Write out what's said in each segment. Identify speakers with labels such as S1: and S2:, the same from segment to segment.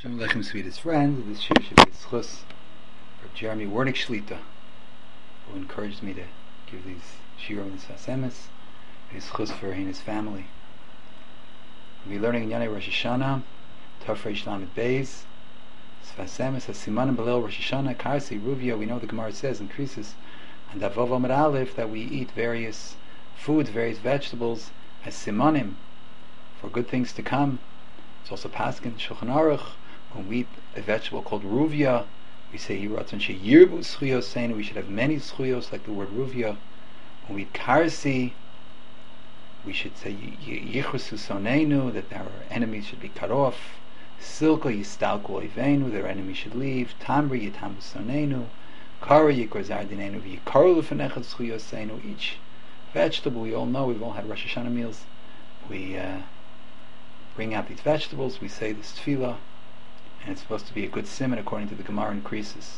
S1: Shalom Aleichem, sweetest friends. This year should be a schus for Jeremy Wernick Shlita, who encouraged me to give these shiurim and Sfas Emes. A schus for he and his family. We'll be learning in Yanei Rosh Hashanah, Tov Reish Lamed Beis, Sfas Emes, Hasimanim Belil Rosh Hashanah, Karsi, Ruvia. We know the Gemara says increases, and Davov Amud Aleph that we eat various foods, various vegetables as simanim for good things to come. It's also paskin Shulchan Aruch. When we eat a vegetable called ruvia, we say Yiratzon Sheyirbu Zchuyos Seinu. We should have many zchuyos, like the word ruvia. When we eat karsi, we should say Yichrusu Soneinu, that our enemies should be cut off. Silka Yistalku Oivenu, their enemies should leave. Tamri Yitamu Soneinu. Kara Yikor Zardinenu V'Yikaru L'Fenechad Zchuyos Seinu. Each vegetable, we all know, we've all had Rosh Hashanah meals. We bring out these vegetables, we say this tefillah, and it's supposed to be a good simon according to the Gemara in Krisis.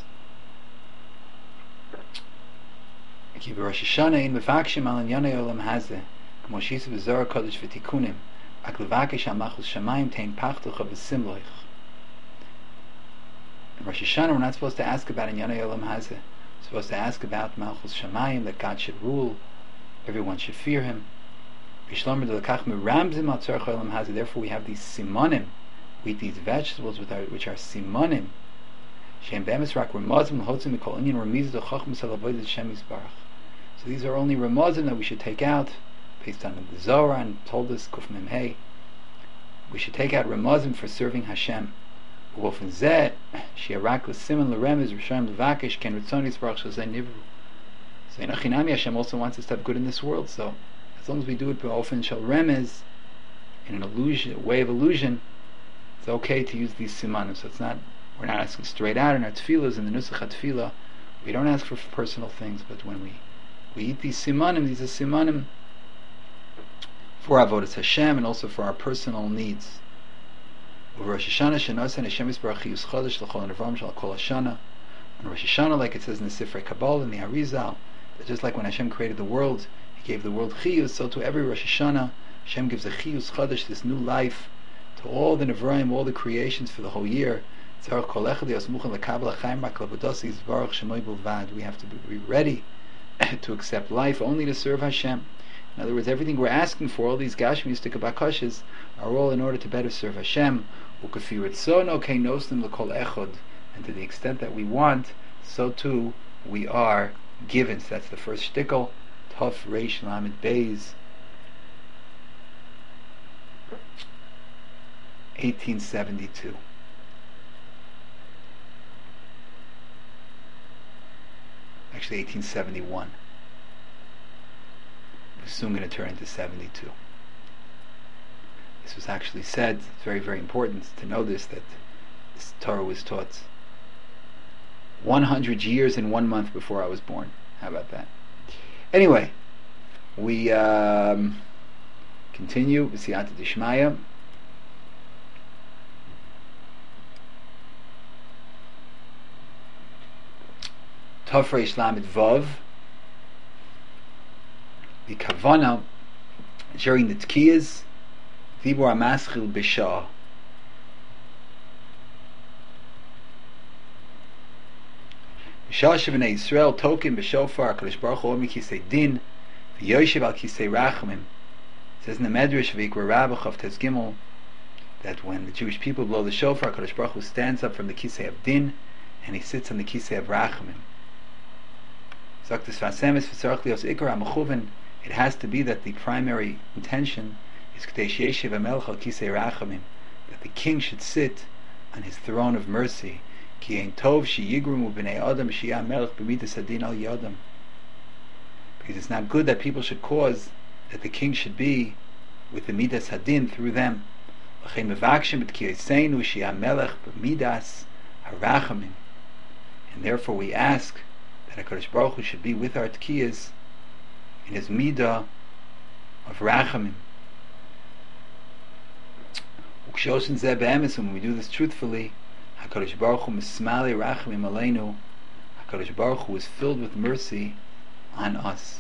S1: Ki Rosh Hashanah in mefakshim al yanei olam hazeh, kmo shisa v'zora kodesh v'tikunim, ak levakesh al machus shamayim tein pachtucha v'simloich. In Rosh Hashanah we're not supposed to ask about in yanei olam hazeh. We're supposed to ask about malchus shamayim, that God should rule, everyone should fear Him. Therefore we have these simanim. We eat these vegetables which are simanim. So these are only ramazim that we should take out, based on the Zohar and told us Kuf Mem Hey. We should take out ramazim for serving Hashem. Hashem also wants us to have good in this world, so as long as we do it often shall remez, in an illusion, way of illusion, it's okay to use these simanim. So we're not asking straight out in our tefillahs, in the nusach tefillah. We don't ask for personal things, but when we eat these simanim, these are simanim for avodas Hashem and also for our personal needs. On Rosh Hashanah, like it says in the Sifrei Kabbalah, in the Arizal, that just like when Hashem created the world, gave the world chiyus, so to every Rosh Hashanah Hashem gives a chiyus chadash, this new life, to all the nevraim, all the creations for the whole year. We have to be ready to accept life only to serve Hashem. In other words, everything we're asking for, all these gashmistic bakashas, are all in order to better serve Hashem. And to the extent that we want, so too we are given. So that's the first shtickle. Tov Reish Lamed Beis, 1872. Actually 1871. We're soon going to turn into 72. This was actually said, it's very, very important to know this, that this Torah was taught 100 years and 1 month before I was born. How about that? Anyway, we continue with Siyata Dishmaya. Tov Reish Lamed Vav. The Kavana during the Tkiyas, Vibor Amaschil B'Shah. B'Shah Shevnei Yisrael Tokim B'Shofar HaKadosh Baruch Hu Omi Kisei Din V'Yoshev Al Kisei Rachamim. It says in the Medrash V'Ikra Rabach of Tez Gimel that when the Jewish people blow the shofar, HaKadosh Baruch Hu stands up from the Kisei of Din and He sits on the Kisei of Rachamim. Zaktis Vasemis V'Tzarach Lios Ikar HaMechuven. It has to be that the primary intention is K'dei Yeshiv HaMelech Al Kisei Rachamim, that the king should sit on his throne of mercy. Ki ein tov sheyigrumu b'nei adam sheyah melech b'midas hadin al yadam. Because it's not good that people should cause that the king should be with the midas hadin through them. L'chein mevakshim et kiyaseinu sheyah melech b'midas harachamim. And therefore we ask that HaKadosh Baruch Hu should be with our tkiyas in his midah of rachamim. Ukshoshin zeh be'emes, when we do this truthfully, HaKadosh Baruch Hu mismali rachamim aleinu. HaKadosh Baruch Hu is filled with mercy on us.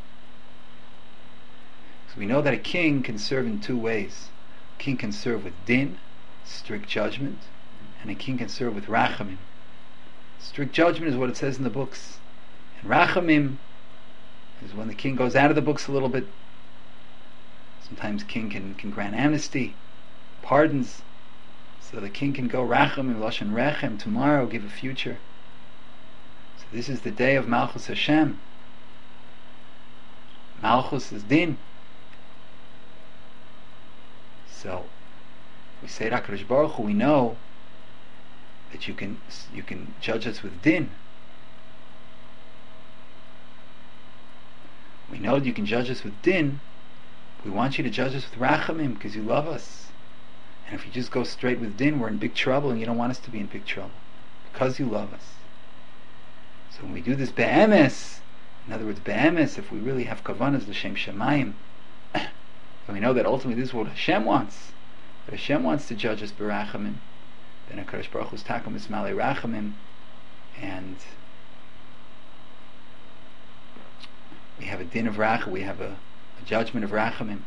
S1: So we know that a king can serve in two ways. A king can serve with din, strict judgment, and a king can serve with rachamim. Strict judgment is what it says in the books. And rachamim is when the king goes out of the books a little bit. Sometimes king can grant amnesty, pardons, so the king can go rachamim, lashon rechem, tomorrow, give a future. So this is the day of Malchus Hashem. Malchus is din. So we say to HaKadosh Baruch Hu, we know that you can judge us with din. We know that you can judge us with din. We want you to judge us with rachamim because you love us. And if you just go straight with din, we're in big trouble, and you don't want us to be in big trouble because you love us. So when we do this be'emes, in other words, be'emes, if we really have kavanas l'shem shamayim, and we know that ultimately this is what Hashem wants, that Hashem wants to judge us berachamim, then HaKadosh Baruch Hu's takum ismalei rachamim, and we have a din of rachamim, we have a judgment of rachamim.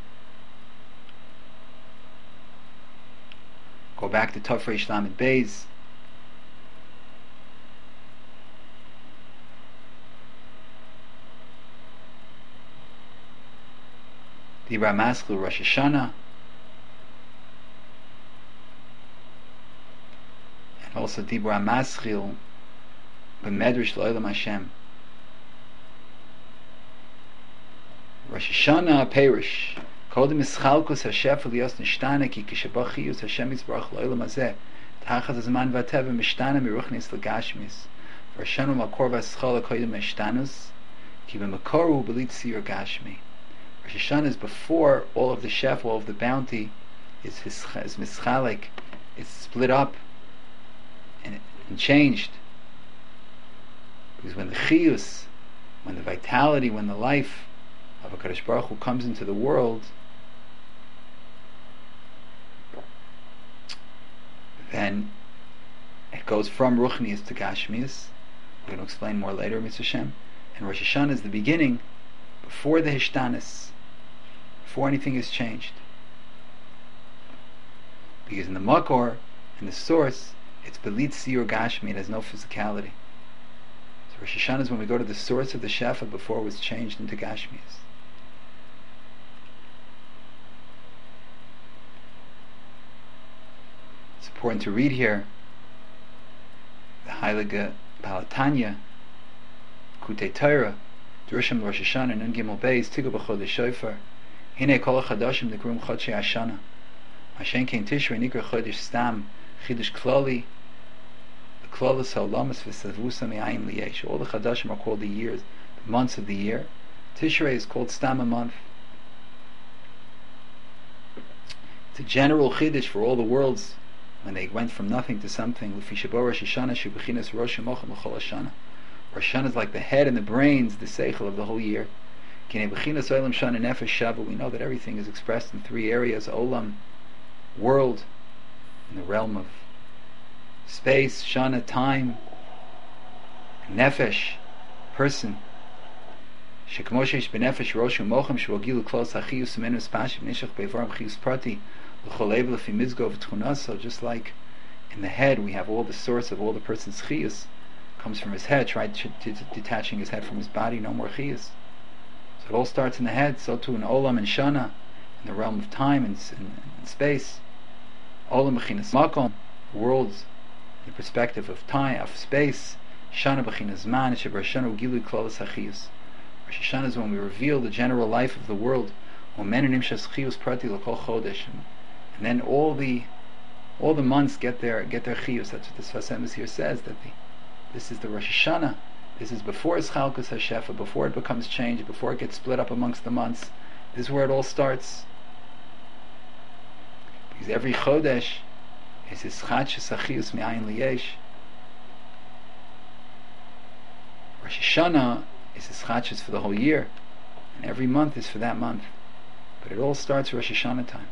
S1: Go back to Tov Reish Lamed Beis. Dibra Maschil Rosh Hashanah, and also Dibra Maschil B'Medrash L'Olam Hashem. Rosh Hashanah Perish Kodem Ischalkus Hashef Elios Nishtana Ki Kishabachiyus Hashem Yisbarach L'Olam Hazeh T'achaz Azman V'Ateva Mishtana Miruchnis L'Gashmis V'Hashanu Makor V'Aschal Kodem Mishtanus Ki B'Makoru B'Litzir Gashmi. Rosh Hashanah is before all of the shef, all of the bounty is mischalik, it's split up and changed. Because when the chiyus, when the vitality, when the life of HaKadosh Baruch Hu comes into the world, then it goes from Ruchnius to Gashmius. We're going to explain more later, Mitzvah Shem. And Rosh Hashanah is the beginning, before the Hishtanis, before anything is changed. Because in the Makor, in the source, it's Belit Siyur Gashmi, it has no physicality. So Rosh Hashanah is when we go to the source of the Shefa before it was changed into Gashmias. It's important to read here the Heilige Balatanya, Kutei Torah, Drushim Rosh Hashanah, Nun Gimel Beis, Tigu B'Chodesh Shofar, Hine Kol HaChadashim Nikrum Chodshei Hashanah, Mashen Kein Tishrei Nikra Chodesh Stam, Chidush Klali, the Klolos HaOlamas V'Savusa Me'ayin Liyesh. All the Chadashim are called the years, the months of the year. Tishrei is called Stam, a month. It's a general Chidush for all the worlds when they went from nothing to something. L'fi Shebo Rosh Hashanah Shebechinas Rosh Mochem L'Chol Hashanah. Rosh Hashanah is like the head and the brains, the seichel of the whole year. We know that everything is expressed in three areas: Olam, world, in the realm of space; Shana, time; Nefesh, person. Just like in the head we have all the source of all the person's chiyus comes from his head, detaching his head from his body, no more chiyus. So it all starts in the head, so too in Olam and Shana, in the realm of time and space. Olam b'chinas makom, worlds in the perspective of time, of space. Shana b'chinas man, sheber Shana ugilu klolos hachiyus. Rosh Hashanah is when we reveal the general life of the world. And then all the months get their chiyus. That's what the Sfas Emes here says, that this is the Rosh Hashanah. This is before Ischalkus HaShefa, before it becomes changed, before it gets split up amongst the months. This is where it all starts. Because every Chodesh is Ischachus Achiyus Me'ayin Liyesh. Rosh Hashanah is Ischachus for the whole year, and every month is for that month. But it all starts Rosh Hashanah time.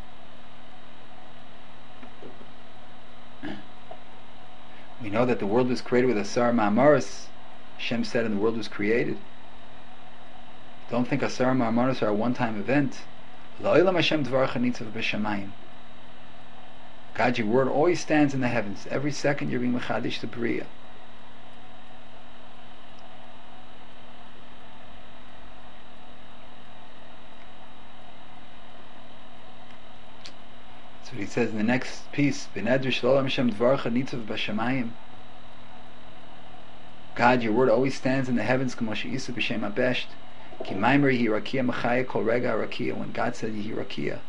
S1: We know that the world was created with Asar Ma'amaros. Hashem said, and the world was created. Don't think Asar Ma'amaros are a one-time event. La'olam Hashem dvarcha nitzav b'shamayim. God, your word always stands in the heavens. Every second you're being mechadish the bria. That's what he says in the next piece. B'nedrish lo Hashem dvarcha nitzav b'shamayim. God, your word always stands in the heavens. When God said Yehi Rakia,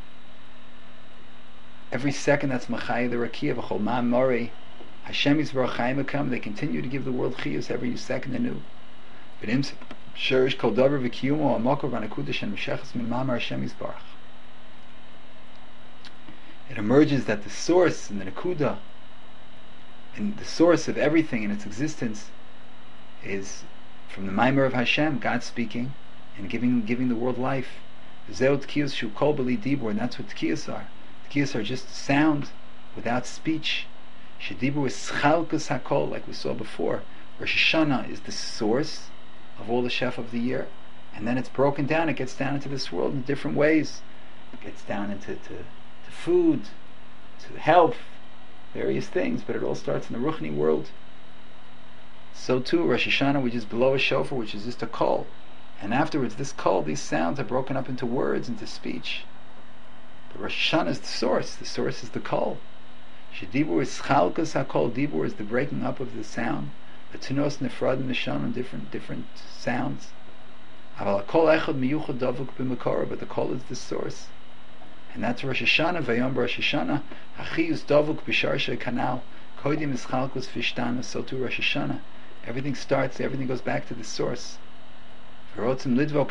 S1: every second that's Machaya the Rakia. V'chol ma'am mori Hashem yisvarach chayim akam. They continue to give the world chiyus every second anew. B'nim sherish kol davar v'kiyumo amokor v'anakudash and m'shechas min mamar Hashem yisbarach. It emerges that the source and the nakuda and the source of everything in its existence is from the Maimer of Hashem, God speaking and giving the world life. Zeo tkiyos shu kol b'li dibur, and that's what tkiyos are. Tkiyos are just sound without speech. Shedibur is schalkus hakol, like we saw before. Rosh Hashanah is the source of all the shef of the year, and then it's broken down. It gets down into this world in different ways. It gets down into to food, to health, various things, but it all starts in the Ruchni world. So too, Rosh Hashanah, which is below a shofar, which is just a kol. And afterwards, this kol, these sounds are broken up into words, into speech. But Rosh Hashanah is the source. The source is the kol. Shedibur is chalkas hakol. Dibur is the breaking up of the sound. The tunos nefrad and nishanon, different sounds. Aval kol echad miyuchad davuk b'makora, but the kol is the source. And that's Rosh Hashanah. Vayom Rosh Hashanah. Achiyus davuk b'sharsha kanal. Kodim is chalkus fishtana. So too Rosh Hashanah. Everything starts, everything goes back to the source. And we want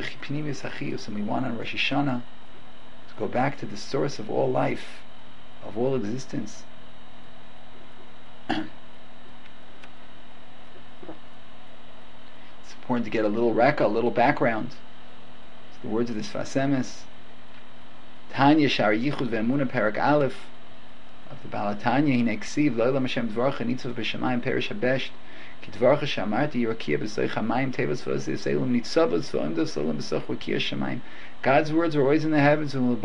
S1: on Rosh Hashanah to go back to the source of all life, of all existence. It's important to get a little reka, a little background. It's the words of this Sfas Emes. Tanya Shar Yichud Ve'emunah Parak Aleph of the Baal Tanya. Hine Ksiv Lo'elam Hashem Dvarcha Nitzav B'Shamayim Perish Habesht. God's words are always in the heavens and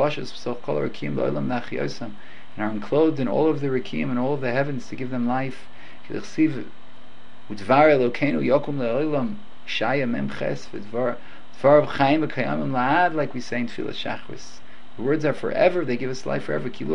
S1: are enclosed in all of the rakim and all of the heavens to give them life. Like we say in Tfilas Shachris, the words are forever, they give us life forever. If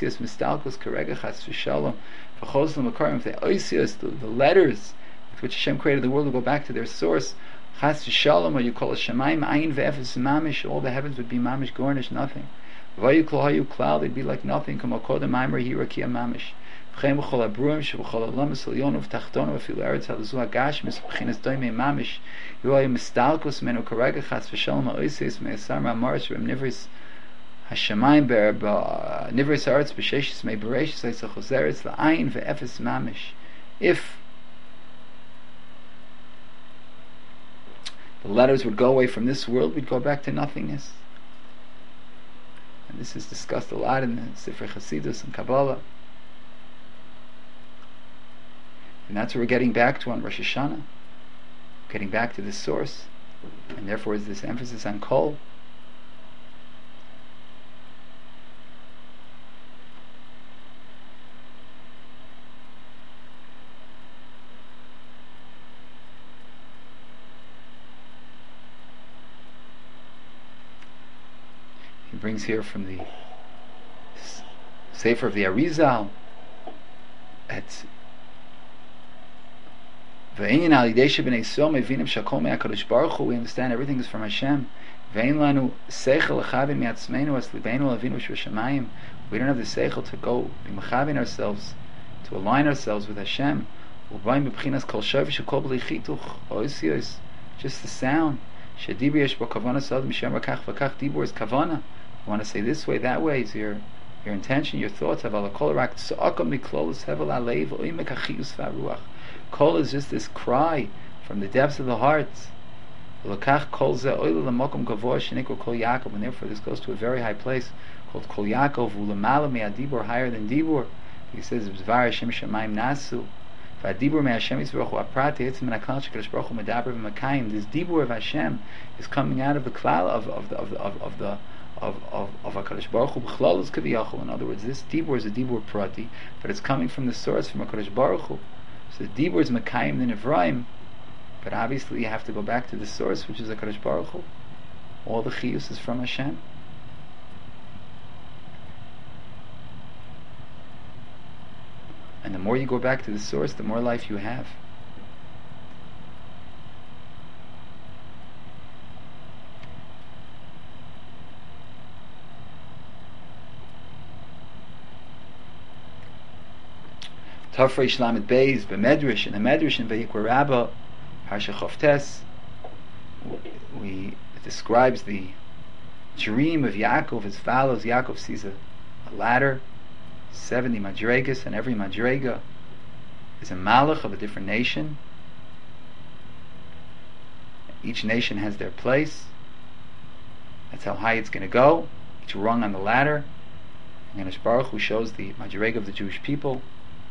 S1: the letters with which Hashem created the world will go back to their source, Chas v'shalom, or you call it Shemaim, Ayin ve'efes mamish, all the heavens would be mamish, garnish, nothing. V'ayukol hayu klal, they'd be like nothing. Kama kodem aimer hirakia mamish. V'chem v'chol abruim, shev'chol alamas elyono v'tachtonu v'filu eretz halazu hagash misb'chinas doime mamish. Yuayu mistalkos menu karega chas v'shalom ha'oises me'asar ma'amaris v'em nivris Hashemayim nivris haaretz b'sheshis me'bereshis ha'yisachoseretz la'ayin ve'efes mamish. If the letters would go away from this world, we'd go back to nothingness. And this is discussed a lot in the Sifrei Chasidus and Kabbalah. And that's what we're getting back to on Rosh Hashanah. Getting back to the source. And therefore is this emphasis on kol. He brings here from the Sefer of the Arizal at we understand everything is from Hashem. We don't have the seichel to go be mechavin ourselves, to align ourselves with Hashem. Just the sound. Dibur is kavana. You want to say this way, that way is your intention, your thoughts. Kol is just this cry from the depths of the heart. And therefore this goes to a very high place called Kol Yaakov, higher than Dibur. He says, this Dibur of Hashem is coming out of the cloud of of HaKadosh Baruch Hu b'chlalos kaviyachol. In other words, this dibur is a dibur prati, but it's coming from the source, from HaKadosh Baruch Hu. So the dibur is mekayim the nevraim, but obviously you have to go back to the source, which is HaKadosh Baruch Hu. All the chiyus is from Hashem. And the more you go back to the source, the more life you have. Tafrei Shlamet Beis b'Medrash, in the Medrash in Vayikra Rabbah, Parsha Chavtes, it describes the dream of Yaakov as follows. Yaakov sees a ladder, 70 madregas, and every madrega is a malach of a different nation. Each nation has their place. That's how high it's going to go. Each rung on the ladder. And Hakadosh Baruch Hu shows the madrega of the Jewish people,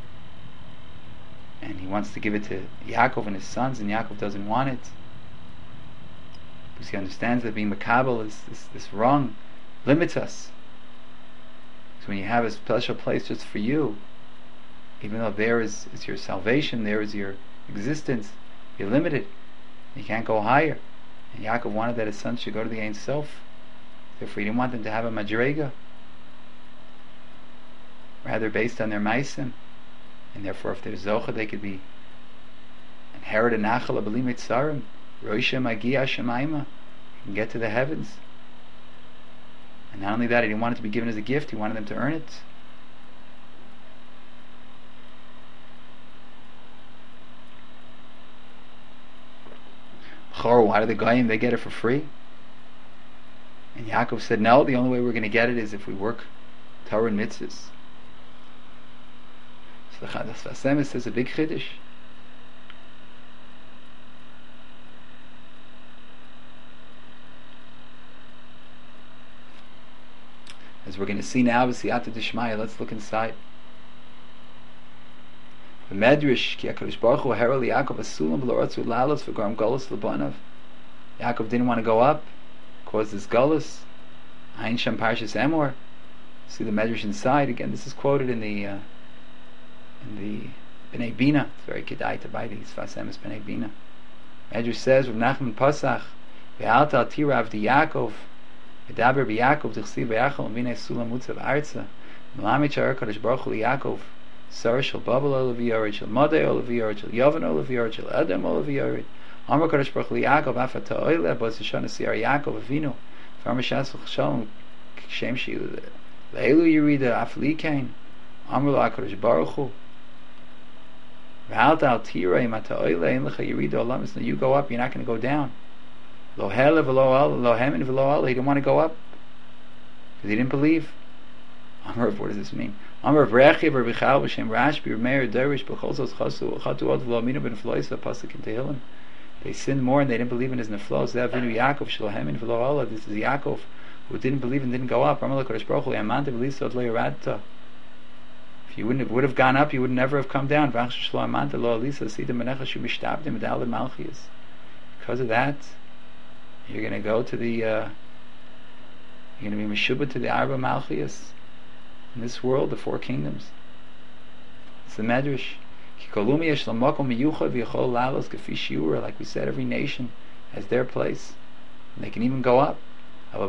S1: and he wants to give it to Yaakov and his sons, and Yaakov doesn't want it because he understands that being makabel is this rung limits us. So when you have a special place just for you, even though there is your salvation, there is your existence, you're limited. You can't go higher. And Yaakov wanted that his sons should go to the Ein Sof. Therefore he didn't want them to have a madrega, rather based on their maisim. And therefore if they're zocha, they could be inherit a nachal abeli mitzarim, roisha magia shemaima, you can get to the heavens. And not only that, he didn't want it to be given as a gift, he wanted them to earn it. Chor, why do the Goyim, they get it for free? And Yaakov said, no, the only way we're going to get it is if we work Torah and mitzvahs. So the Sfas Emes says a big chiddush. As we're going to see now, B'siyata Dishmaya, let's look inside. The Medrash, Ki HaKadosh Baruch Hu Herel Yaakov Asulam V'lo Lalos V'Garam Golus L'Banav. Yaakov didn't want to go up, caused this Golus. Ein Shem Parshas Emor. See the Medrash inside. Again, this is quoted in the Bnei Bina. It's very kedai to buy these Sfas Emes Bnei Bina. Medrash says, Rav Nachman Pasach, Ve'alta al Tirav Di Yaakov, V'daber B'Yaakov T'chsiv V'yachol V'minei Sulam Mutzav Arza, M'lamid Sha'ar HaKadosh Baruch Hu Yaakov, Sar Shel Babel Olav Yored, Shel Modei Olav Yored, Shel Yovan Olav Yored, Shel Edom Olav Yored, Amar HaKadosh Baruch Hu Yaakov, Afa Ta'oile, Bos Yishon Asiyar Yaakov Avinu, Farmer Shas V'chshalom, Shem Shi Le'elu Yerida, Af Likain, Amar Lo HaKadosh Baruch Hu, V'alta al Tira, Im Ta'oile, Ein Lecha Yerida Olam, so you go up, you're not going to go down. Lo Hele V'lo Al, Lo Hemin V'lo Al, he didn't want to go up, because he didn't believe. Amar, what does this mean? Amar Vrechi V'Bichal V'Shem Rashbi V'Meir Derish B'Cholzos Chasu Chatu Od V'Lo Aminu Ben Flois V'Pasuk in Tehillim. They sinned more and they didn't believe in his neflos. They Avinu Yaakov Shelo Hemin V'Lo Allah. This is Yaakov who didn't believe and didn't go up. Amar LaKadosh Baruch Hu Yamanta V'Lisa Od Lo Yeradta. If you would have gone up, you would never have come down. V'Achsh Shelo Amanta Lo Alisa Sida Menecha Shu Mishtabdim Medalad Malchias. Because of that, you're going to go to the you're going to be Meshubah to the Arba Malchias. In this world, the four kingdoms. It's the Medrash. Like we said, every nation has their place, and they can even go up. So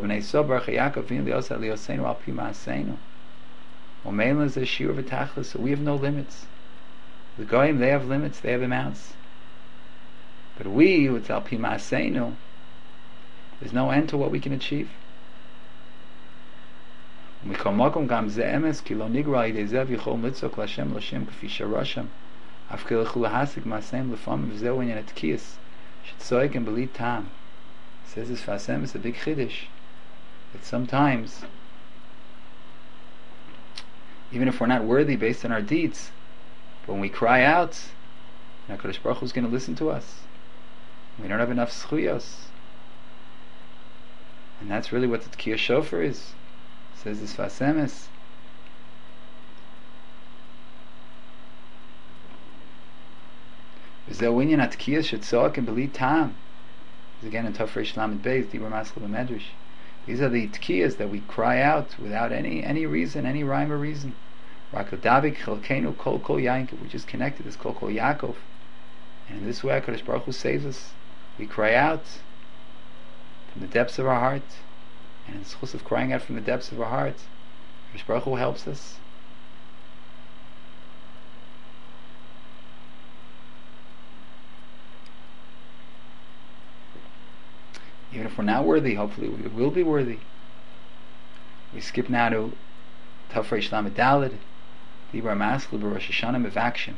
S1: we have no limits. The Goyim, they have limits, they have amounts. But we, who it's al pi ma'aseinu, there's no end to what we can achieve. And that's really what the says this Sfas Emes, it's a big chiddush, that sometimes, even if we're not worthy based on our deeds, but when we cry out, HaKadosh Baruch Hu is going to listen to us. We don't have enough schuyos. And that's really what the Tkiyah Shofar is. Says this Sfas Emes. V'zeh winyan atkiyas shetzok and beli tam. Again in Tafresh Lamed Beis, Dibur Maskal Medrash. These are the tkiyas that we cry out without any reason, any rhyme or reason. Rakadavik chelkenu kol kol Yankov. We just connected this kol kol Yaakov, and in this way, HaKadosh Baruch Hu saves us. We cry out from the depths of our heart, and in the schus of crying out from the depths of our heart, HaKadosh Baruch Hu helps us. Even if we're not worthy, hopefully we will be worthy. We skip now to Tafresh Lamed Daled, Libra Maskil Rosh Hashanah Mevakshim.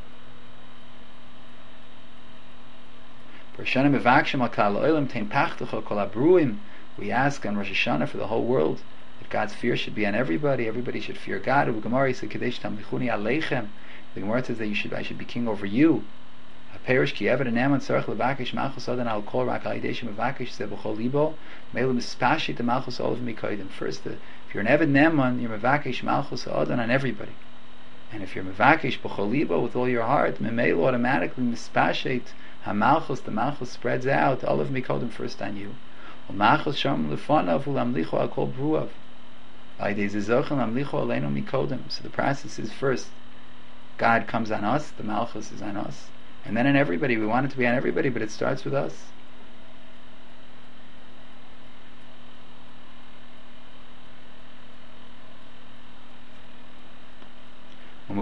S1: Rosh Hashanah Mevakshim Al Kal Olam Tein Pachtucha Kol Abruim. We ask on Rosh Hashanah for the whole world that God's fear should be on everybody. Everybody should fear God. The Gemara says Kadesh Tamlichuni Aleichem. The Gemara says that I should be king over you. Perish ki eved aneman tzarich levakish malchus adan al kol rak ha'idei shemavakish ze b'chol libo meilu mispashit the malchus olav mikodim. First, if you're an eved neman, you're mevakish malchus adan on everybody, and if you're mevakish b'chol libo with all your heart, memeilu automatically mispashit hamalchus, the malchus spreads out olav mikodim first on you. U'malchus sham lefanav u'lamlicho al kol bruav ha'idei zezochen lamlicho aleinu mikodim. So the process is first, God comes on us, the malchus is on us. And then on everybody. We want it to be on everybody, but it starts with us. We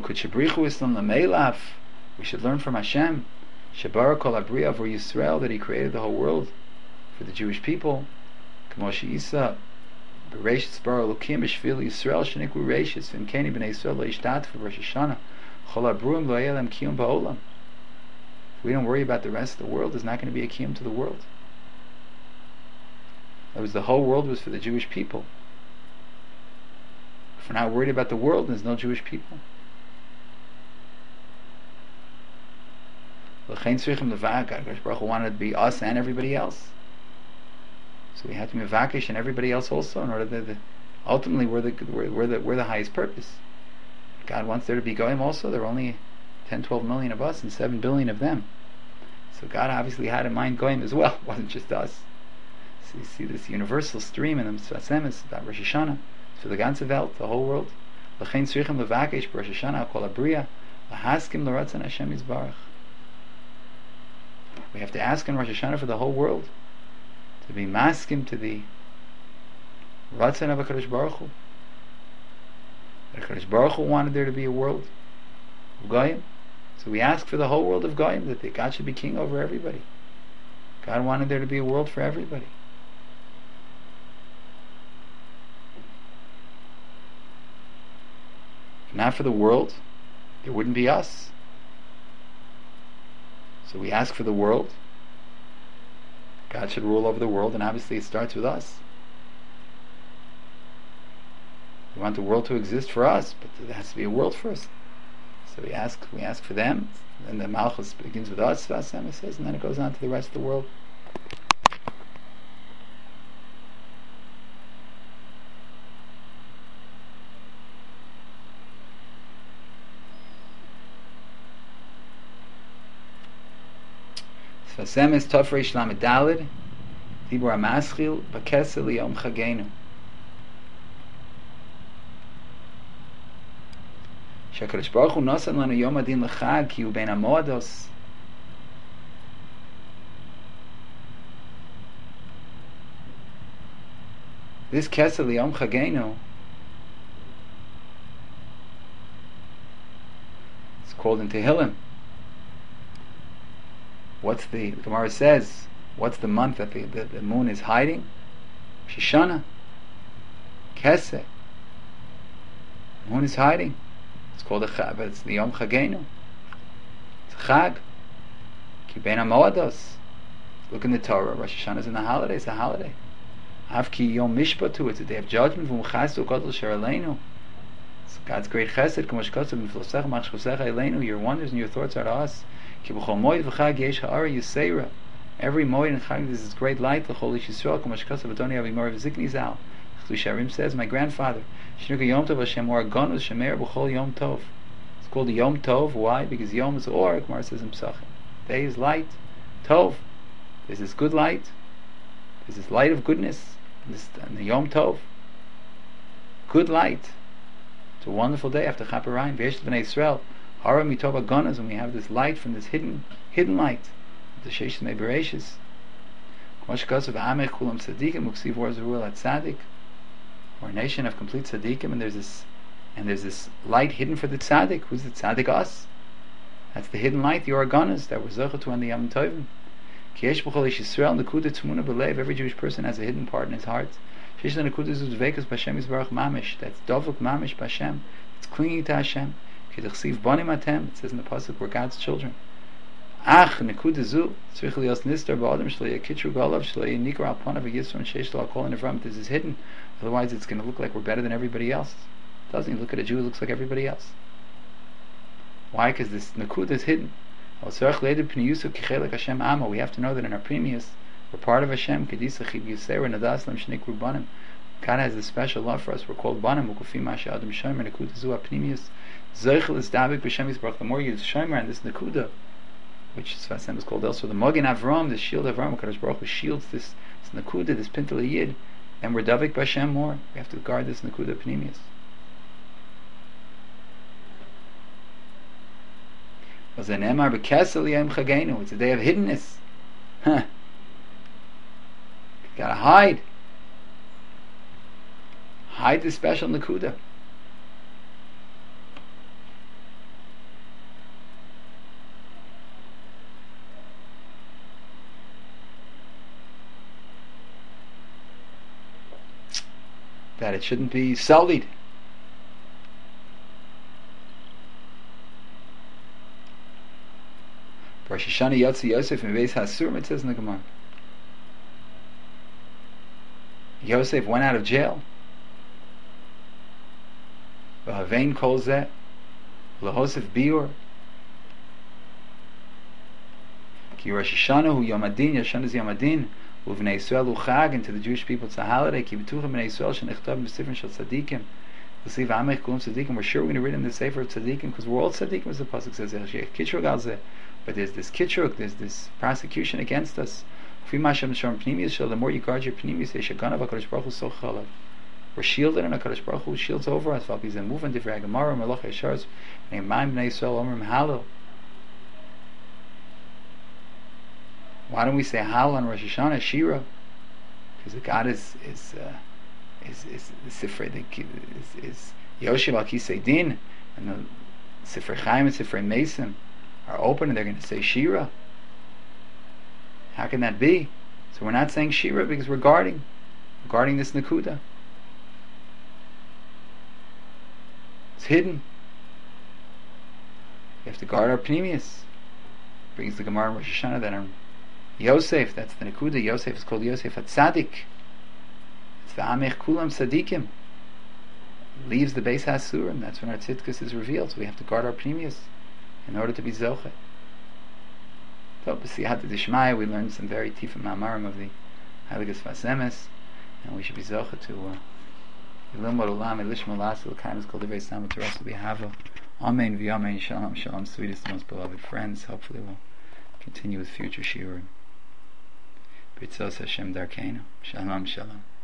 S1: should learn from Hashem, Shabara Kol Abriya for Yisrael, that He created the whole world for the Jewish people. Kamoshi Isa, Bereshit Sbar Elokim B'Shvil Yisrael Shenikru Reishis V'Imkeni B'nei Yisrael Leishtat for Rosh Hashanah Chol Abruim Lo Yelem Kiyum Ba'olam. If we don't worry about the rest of the world, there's not going to be a kiyum to the world. That was the whole world was for the Jewish people. If we're not worried about the world, there's no Jewish people. HaKadosh Baruch Hu wanted to be us and everybody else. So we have to be mevakish and everybody else also, in order that ultimately we're the highest purpose. God wants there to be goyim also. There are only 10-12 million of us and 7 billion of them. So God obviously had in mind goyim as well. It wasn't just us. So you see this universal stream in the Mitzvah Semes about Rosh Hashanah. So the ganze Welt, the whole world. L'chein tzrichim levakesh b'Rosh Hashanah kol abriya lahaskim l'ratzon Hashem yizbarach. We have to ask in Rosh Hashanah for the whole world to be maskim to the ratzon of HaKadosh Baruch Hu. HaKadosh Baruch Hu wanted there to be a world of goyim. So we ask for the whole world of goyim, that God should be king over everybody. God wanted there to be a world for everybody. If not for the world, there wouldn't be us. So we ask for the world. God should rule over the world, and obviously it starts with us. We want the world to exist for us, but there has to be a world first. So we ask for them, and the Malchus begins with us, Vasema says, and then it goes on to the rest of the world. Vasema is Tafresh Lamed Daled, Dibur HaMaschil, Bakesel Liyom Chagenu. שהקדוש ברוך הוא נוסן לנו יום הדין לחג כי הוא בין המועדות. This Kesel Yom Chagenu, it's called in Tehillim. The Gemara says, what's the month that the moon is hiding? Shoshana. Keseh. The moon is hiding. It's called a Chag, but it's the Yom Chagenu. It's a Chag. Ki ben HaMoados. Look in the Torah. Rosh Hashanah is in the holiday. It's a holiday. Av ki Yom Mishpatu. It's a day of judgment. V'umchasu Godel Sher Aleinu. It's God's great Chesed. K'mosh Kosav Miflosecha Machshchosecha Aleinu. Your wonders and your thoughts are to us. Ki b'chol moed v'chag yesh ha'ara Yisera. Every moed and chag there's this great light. L'chol ish Yisrael. K'mosh Kosav Adoni Avimor V'zikni Zal. Sharim says, my grandfather, Shnuka Yom Tov Hashem or Gonus Shemer B'chol Yom Tov. It's called Yom Tov. Why? Because Yom is or. Gemara says in Pesachim. Day is light. Tov. There's this good light. There's this light of goodness. And the Yom Tov, good light. It's a wonderful day after Chaparayim. V'yesh b'nei Yisrael hara mitov hagonas, and we have this light from this hidden light, the Sheish Mei Bereishis. K'mosh kasav Amech kulam tzadikim uksiv war zerul at tzadik. We're a nation of complete tzadikim, and there's this light hidden for the tzaddik. Who's the tzaddik? Us. That's the hidden light, the organas that we're zocheh to on the Yom Tovim. Ki yesh b'chol ish Yisrael nekuda tzmuna b'lev. Every Jewish person has a hidden part in his heart. Sheish nekuda zu dveikus b'Hashem yisbarach mamish. That's dovuk mamish b'Hashem. It's clinging to Hashem. Ki d'chsiv banim atem. It says in the pasuk, we're God's children. Ach nekuda zu tzrich lios nistar ba'adam shlo yekitru galav shlo yinikra al panav v'yisron sheish lo akol nevram. This is hidden. Otherwise, it's going to look like we're better than everybody else. It doesn't. You look at a Jew, it looks like everybody else. Why? Because this nekuda is hidden. We have to know that in our previous, we're part of Hashem. God has a special love for us. We're called banim. The more you shomer and this nekuda, which Sfasem is called also the Magen Avram, the shield of Avram, Kadosh Baruch Hu shields this nekuda, this pintel yid, and we're davik b'Hashem more. We have to guard this nekuda pnimius. It's a day of hiddenness. You gotta hide the special nekuda. That it shouldn't be sullied. Rosh Hashanah Yotzi Yosef in Beis Hasurim, it says in the Gemara. Yosef went out of jail. V'havein kol zeh l'hosef biur. Ki Rosh Hashanah hu Yom Adin, Yoshan is Yom Adin, u'vnei Yisrael hu Chag, and to the Jewish people it's a holiday. Ki b'tuchem b'nei Yisrael shenichtav b'sifrim shel tzadikim. We're sure we're going to read in the Sefer of Tzadikim, because we're all Tzadikim, as the pasuk says. But there's this kitruk, there's this prosecution against us. The more you guard your pnimius, we're shielded, and HaKadosh Baruch Hu shields over us. Why don't we say Hal on Rosh Hashanah, Shira? Because the God is Yoshev al Kisei Din, and the Sifrei Chaim and Sifrei Mesim are open, and they're going to say Shira. How can that be? So we're not saying Shira because we're guarding this Nakuda. It's hidden. We have to guard our Pnimius. Brings the Gemara in Rosh Hashanah that Yosef, that's the Nakuda. Yosef is called Yosef HaTzadik. It's the Amech Kulam Tzadikim. Leaves the Beis HaSurim. That's when our Tzidkus is revealed. So we have to guard our Pnimius in order to be Zoche. So, B'siyata Dishmaya, we learned some very tifim ma'amarim of the Heilige Sfas Emes, and we should be Zoche to Ilimod Olam, Elishma Lasu, L'Kaim is called the Beis Samat Terasa B'Hava. Amen, V'Amen, Shalom, Shalom, sweetest, most beloved friends. Hopefully we'll continue with future Shiurim. B'Tzos Hashem Darkeinu. Shalom, Shalom.